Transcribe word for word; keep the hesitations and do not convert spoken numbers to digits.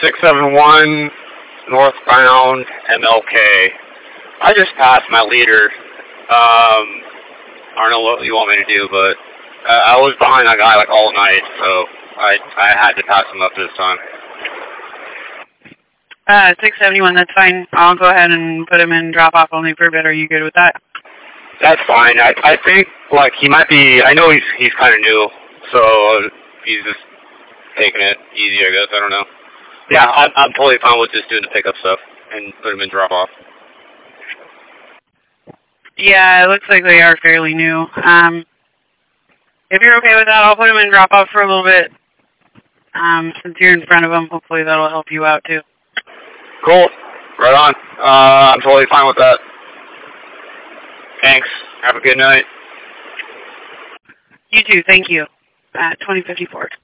six seven one northbound M L K. I just passed my leader. Um, I don't know what you want me to do, but uh, I was behind that guy like all night, so I I had to pass him up this time. Uh, six seventy-one, that's fine. I'll go ahead and put him in drop-off only for a bit. Are you good with that? That's fine. I I think, like, he might be, I know he's he's kind of new, so he's just taking it easy, I guess. I don't know. Yeah, I'm, I'm totally fine with just doing the pickup stuff and put him in drop-off. Yeah, it looks like they are fairly new. Um, if you're okay with that, I'll put him in drop-off for a little bit. Um, since you're in front of him, hopefully that'll help you out, too. Cool. Right on. Uh, I'm totally fine with that. Thanks. Have a good night. You too. Thank you. At twenty fifty-four.